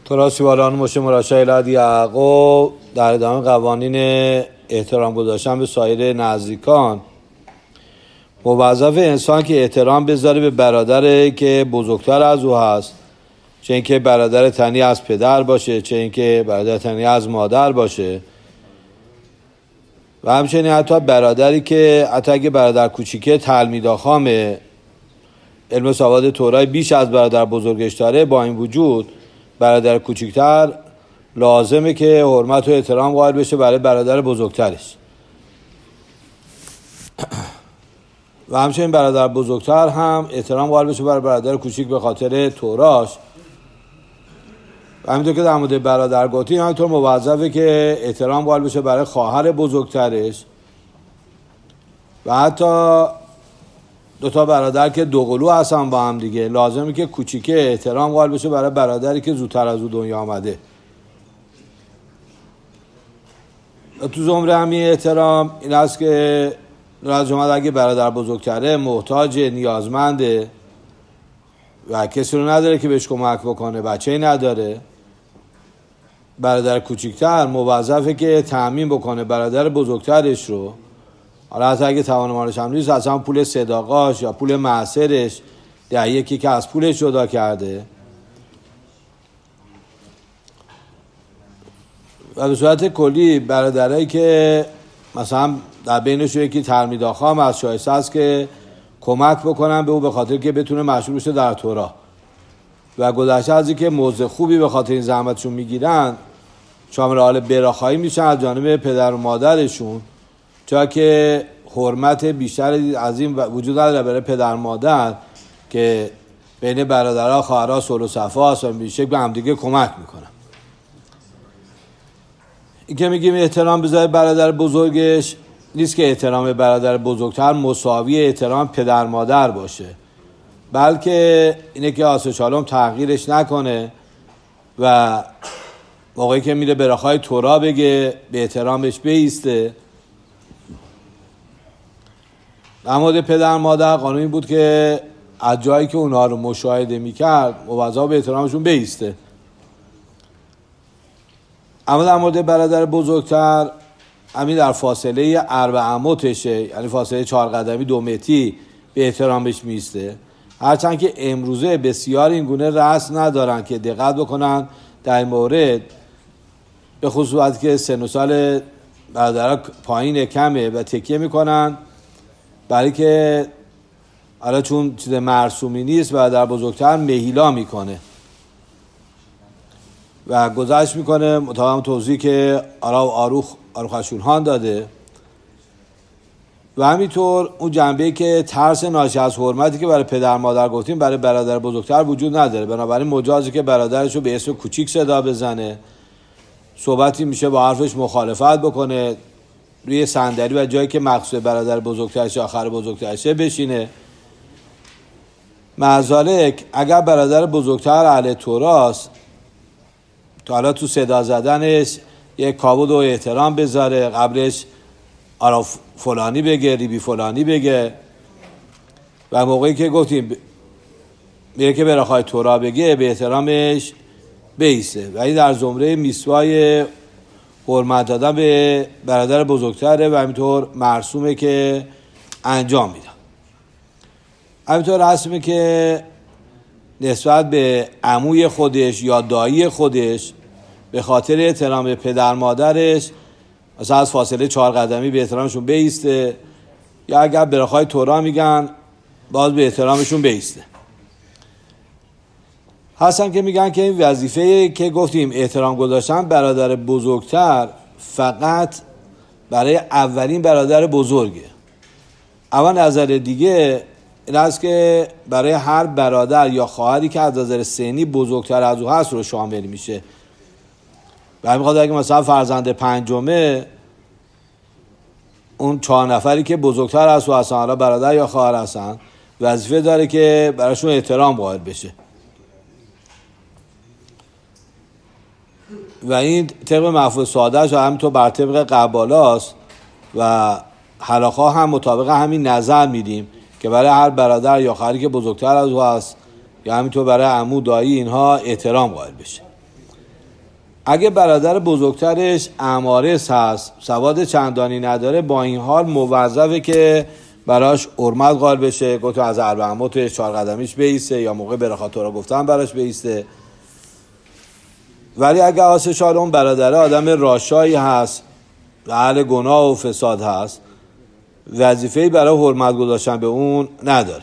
تراسیوالان مشه مراشای لد یعقوب در ادامه قوانین احترام گذاشتن به سایر نزدیکان، موظف انسان که احترام بذاره به برادر که بزرگتر از او هست، چه اینکه برادر تنی از پدر باشه، چه اینکه برادر تنی از مادر باشه، و همچنین حتی برادری که حتی اگه برادر کوچیکه تلمیداخامه، علم سواد تورای بیش از برادر بزرگش داره، با این وجود برادر کوچکتر لازمه که حرمت و احترام قائل بشه برای برادر بزرگترش. و همچنین برادر بزرگتر هم احترام قائل بشه برای برادر کوچیک به خاطر توراش. و همینطور که در مورد برادر گوتی همینطور موظفه که احترام قائل بشه برای خواهر بزرگترش. و حتی دوتا برادر که دوقلو هستن با هم دیگه، لازمه که کوچیکه احترام قائل بشه برای برادری که زودتر از او دنیا آمده. تو زمره همین احترام این است که از جمعه اگه برادر بزرگتره محتاج نیازمنده و کسی رو نداره که بهش کمک بکنه، بچه‌ای نداره، برادر کوچکتر موظفه که تأمین بکنه برادر بزرگترش رو. حالا حتی اگه توان مالش هم نیست، اصلا پول صداقاش یا پول معصرش در یکی که از پولش جدا کرده. و به صورت کلی برادرایی که مثلا در بینش یکی تلمیداخام از شایسته است که کمک بکنن به او به خاطر که بتونه مشغول بشه در تورا، و گذشته از این که موضع خوبی به خاطر این زحمتشون میگیرن شامل حال براخایی میشن از جانب پدر و مادرشون، چرا که حرمت بیشتر از این وجود نداره برای پدر و مادر که بین برادرها خواهرها صلح و صفا هست و میشه به هم دیگه کمک میکنن. این که میگیم احترام بذاره برادر بزرگش، نیست که احترام برادر بزرگتر مساوی احترام پدر مادر باشه، بلکه اینه که آسوشالوم تغییرش نکنه و موقعی که میره براخای تورا بگه به احترامش بیسته. در مورد پدر مادر قانونی بود که از جایی که اونها رو مشاهده میکرد موظف به احترامشون بیسته. اما در مورد برادر بزرگتر همین در فاصله اربعمتشه، یعنی فاصله 4 قدمی 2 متری به احترامش میسته. هرچند که امروزه بسیار این گونه رسم ندارن که دقت بکنن در این مورد، به خصوص که سن و سال برادرها پایین کمه و تکیه میکنن برای که حالا چون چیز مرسومی نیست برادر بزرگتر مهیلا میکنه و گذشت میکنه مطابق توضیحی که آروخ اشولهان داده. و همینطور اون جنبه‌ای که ترس ناشی از حرمتی که برای پدر مادر گفتیم برای برادر بزرگتر وجود نداره، بنابراین مجازی که برادرش رو به اسم کوچیک صدا بزنه، صحبتی میشه با حرفش مخالفت بکنه، روی صندلی و جایی که مخصوص برادر بزرگترش آخر بزرگترشه بشینه. معذالک اگر برادر بزرگتر اهل توراست، تو حالا تو صدا زدنش یک کابود و احترام بذاره، قبلش فلانی بگه، ریبی فلانی بگه، و موقعی که گفتیم میره که براخای تورا بگه به احترامش بیسته. و این در زمره میسوای حرمت دادن به برادر بزرگتره و همینطور مرسومه که انجام میدن. همینطور رسمه که نسبت به عموی خودش یا دایی خودش به خاطر احترام پدر مادرش مثلا از فاصله 4 قدمی به احترامشون بیسته، یا اگر براخای تورا میگن باز به احترامشون بیسته. هستن که میگن که این وظیفه که گفتیم احترام گذاشتن برادر بزرگتر فقط برای اولین برادر بزرگه. اما نظر دیگه این است که برای هر برادر یا خواهری که از نظر سنی بزرگتر از او هست رو شامل میشه. و همین خاطر اگه مثلا فرزند پنجمه، اون 4 نفری که بزرگتر از او هستن، حالا برادر یا خواهر هستن، وظیفه داره که براشون احترام قائل بشه. و این طبق محفوظ سادهش و همینطور بر طبق قبالاست و حلاخا هم مطابق همین نظر میدیم که برای هر برادر یا خواهری که بزرگتر از او هست یا همینطور برای عمو دایی اینها احترام قائل بشه. اگه برادر بزرگترش امارس هست، سواد چندانی نداره، با این حال موظفه که براش حرمت قائل بشه، گفتم از اربعموت 4 قدمیش بیسته یا موقع برخات را گفتن براش بیسته. ولی اگه آسشار اون برادره آدم راشایی هست و اهل گناه و فساد هست، وظیفه‌ای برای حرمت گذاشتن به اون نداره.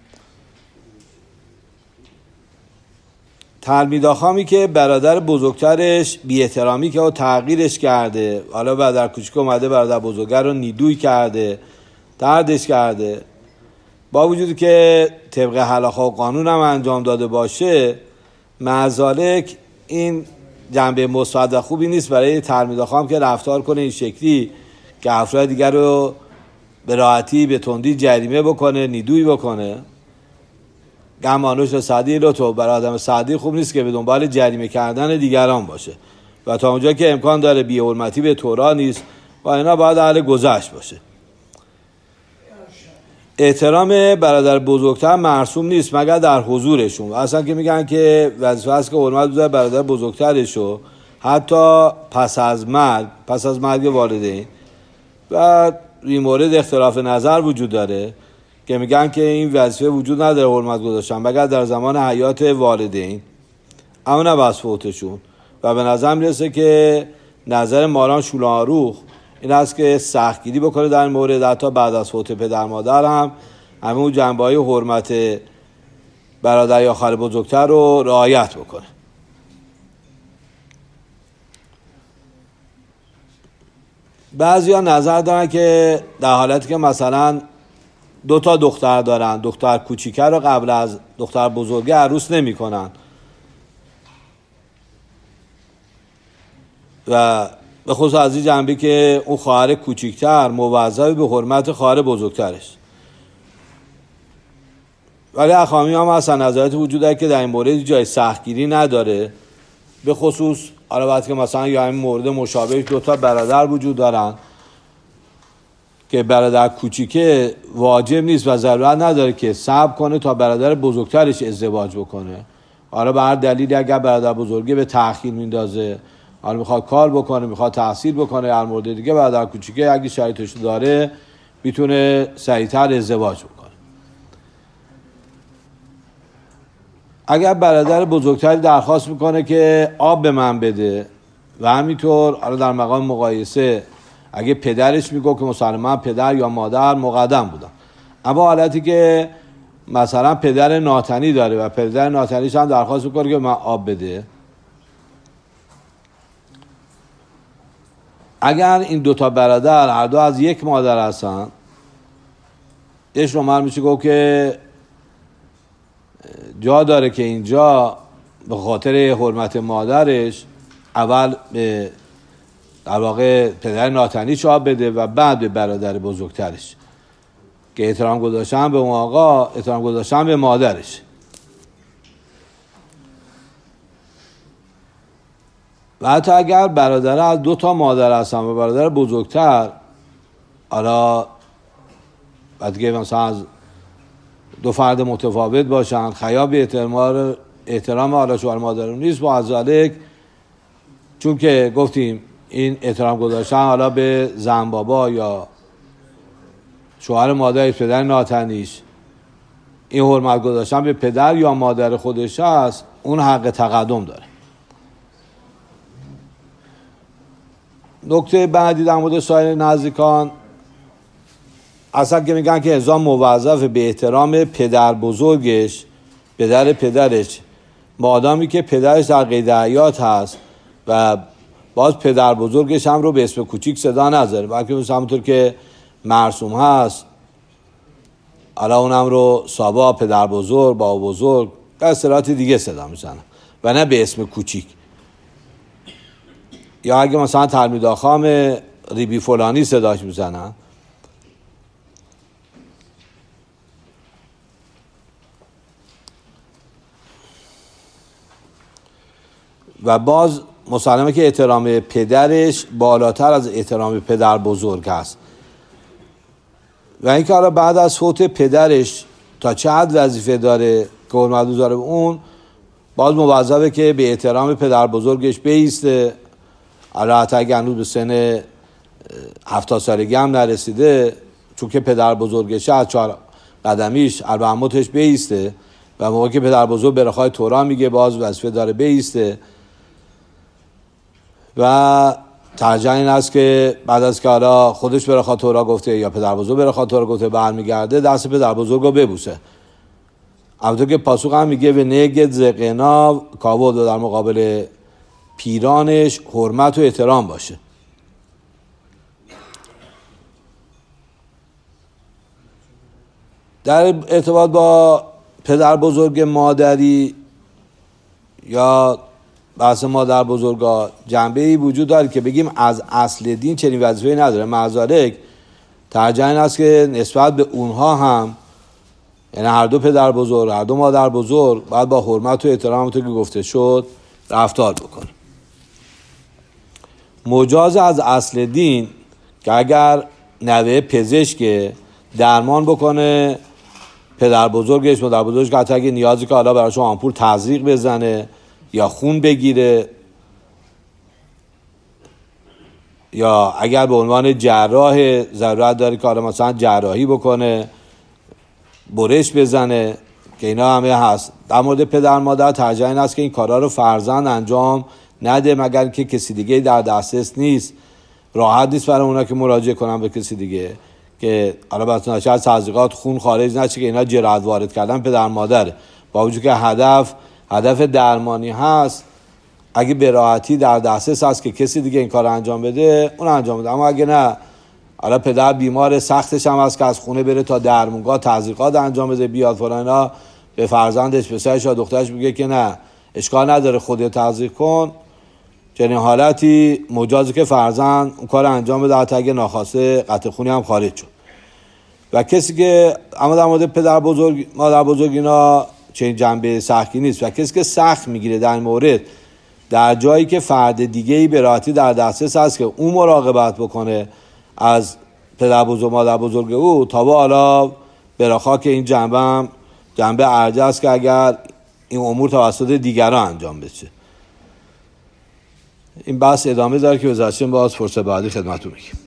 تلمیداخامی که برادر بزرگترش بی احترامی که او تغییرش کرده، حالا برادر کوچیک اومده برادر بزرگتر رو نیدوی کرده، دردش کرده، با وجودی که طبق حلاخا و قانون هم انجام داده باشه، معذالک این جنبه مثبت و خوبی نیست برای تلمیداخام که رفتار کنه این شکلی که افراد دیگر رو به راحتی به تندی جریمه بکنه، نیدوی بکنه. گمانوش سعدی لطو برای آدم سعدی خوب نیست که به دنبال جریمه کردن دیگران باشه و تا اونجا که امکان داره بی حرمتی به تورا نیست و اینا باید اهل گذشت باشه. احترام برادر بزرگتر مرسوم نیست مگر در حضورشون. اصلا که میگن که وظیفه است که حرمت بذاره برادر بزرگترشو حتی پس از مرگ والدین. و این مورد اختلاف نظر وجود داره که میگن که این وظیفه وجود نداره حرمت گذاشتن مگر در زمان حیات والدین، اما نه بس فوتشون. و به نظر میرسه که نظر ماران شولاروخ این است که سختگیری بکنه در این مورد، حتی بعد از فوت پدر مادر هم همون جنبه‌های حرمت برادر یا خواهر بزرگتر رو رعایت بکنه. بعضیا نظر دارن که در حالتی که مثلا 2 دختر دارن، دختر کوچیکه رو قبل از دختر بزرگه عروس نمی کنن و به خصوص از این جنبه که اون خواهر کوچیکتر موظف به حرمت خواهر بزرگترش. ولی اخامی هم اصلا نظریات وجود داره که در این مورد جای سختگیری نداره، به خصوص حالا وقتی که مثلا یا این مورد مشابه 2 برادر وجود دارن که برادر کوچیکه واجب نیست و ضرورت نداره که صبر کنه تا برادر بزرگترش ازدواج بکنه. حالا به هر دلیلی اگر برادر بزرگه به تأخیر میندازه، حالا میخواد کار بکنه، میخواد تحصیل بکنه، هر مورد دیگه برادر کوچیکه اگه شرایطش داره میتونه سریعتر ازدواج بکنه. اگر برادر بزرگتری درخواست میکنه که آب به من بده و همینطور حالا در مقام مقایسه اگه پدرش میگه که مسلمان پدر یا مادر مقدم بودن، اما حالتی که مثلا پدر ناتنی داره و پدر ناتنیش هم درخواست میکنه که من آب بده، اگر این 2 برادر هر دو از یک مادر هستن، یه شمار میشه گفت که جا داره که اینجا به خاطر حرمت مادرش اول به در واقع پدر ناتنیش آب بده و بعد به برادر بزرگترش، که احترام گذاشتن به اون آقا احترام گذاشتن به مادرش. و حتی اگر برادر از 2 مادر هستن و برادر بزرگتر، حالا بعد که مثلا از 2 فرد متفاوت باشن، خیاب احترام حالا شوهر مادرون نیست، با ازالک چون که گفتیم این احترام گذاشتن حالا به زن بابا یا شوهر مادرش پدر ناتنیش، این حرمت گذاشتن به پدر یا مادر خودش هست، اون حق تقدم داره. نکته بعدی در مورد سایر نزدیکان، اصلا که میگن که انسان موظف به احترام پدر بزرگش، پدرش، مادامی که پدرش در قید حیات هست و باز پدر بزرگش هم رو به اسم کوچیک صدا نذاره، بلکه مثل همونطور که مرسوم هست حالا اونم رو سابا، پدر بزرگ، بابا بزرگ، در اصطلاحات دیگه صدا میزنن و نه به اسم کوچیک. یا اگه مثلا تلمید آخام ریبی فلانی صداش میزنن، و باز مسلمه که احترام پدرش بالاتر از احترام پدر بزرگ است. و اینکه حالا بعد از فوت پدرش تا چه حد وظیفه داره که حرمت بذاره به اون، باز موظفه که به احترام پدر بزرگش بیسته. البته اگه هنوز به سن 70 سالگی هم نرسیده، چون که پدر بزرگشه از 4 قدمیش البته بیسته و موقعی که پدر بزرگ برخای تورا میگه باز وظیفه داره بیسته. و ترجیح این است که بعد از که حالا خودش برخای تورا گفته یا پدر بزرگ برخای تورا گفته برمیگرده دست پدر بزرگ رو ببوسه. البته که پاسخ هم میگه و نگد زقنا کاود در مقابل پیرانش حرمت و احترام باشه. در ارتباط با پدر بزرگ مادری یا بحث مادر بزرگا جنبه‌ای وجود داره که بگیم از اصل دین چنین وظیفه‌ای نداره. معذالک ترجیح این است که نسبت به اونها هم، یعنی هر دو پدر بزرگ هر دو مادر بزرگ باید با حرمت و احترام که گفته شد رفتار بکنه. مجاز از اصل دین که اگر نوه پزشک درمان بکنه پدر بزرگش مادر بزرگش که حتی اگه نیازی که حالا براشون آمپول تزریق بزنه یا خون بگیره یا اگر به عنوان جراح ضرورت داره که حالا مثلا جراحی بکنه برش بزنه که اینا همه هست. در مورد پدر مادر ترجیح این است که این کارا رو فرزند انجام نده مگر که کسی دیگه در دسترس نیست. راحت نیست برای اونا که مراجعه کنن به کسی دیگه که حالا بس نشه از تزریقات خون خارج نشه که اینا جراحت وارد کردن پدر مادره. با وجود که هدف درمانی هست، اگه به راحتی در دسترس هست که کسی دیگه این کار انجام بده اون انجام بده. اما اگه نه، حالا پدر بیمار سختش هم هست که از خونه بره تا درمونگاه تزریقات انجام بده بیاد فلانا، به فرزندش پسرش یا دخترش بگه که نه اشکال نداره خودت تزریق کن، چنین حالتی مجازه که فرزند اون کار انجام بده حتی اگه ناخواسته قطع خونی هم خارج شد. و کسی که اما در مورد پدر بزرگ مادر بزرگ اینا چنین جنبه سختی نیست و کسی که سخت میگیره در این مورد در جایی که فرد دیگه‌ای به راحتی در دسترس هست که اون مراقبت بکنه از پدر بزرگ مادر بزرگ او، تا با حالا براخا که این جنبه ارجه است که اگر این امور توسط دیگران انجام بشه. این بحث ادامه داره که وزارتشون باز فرصت بعدی خدمتتون میگیم.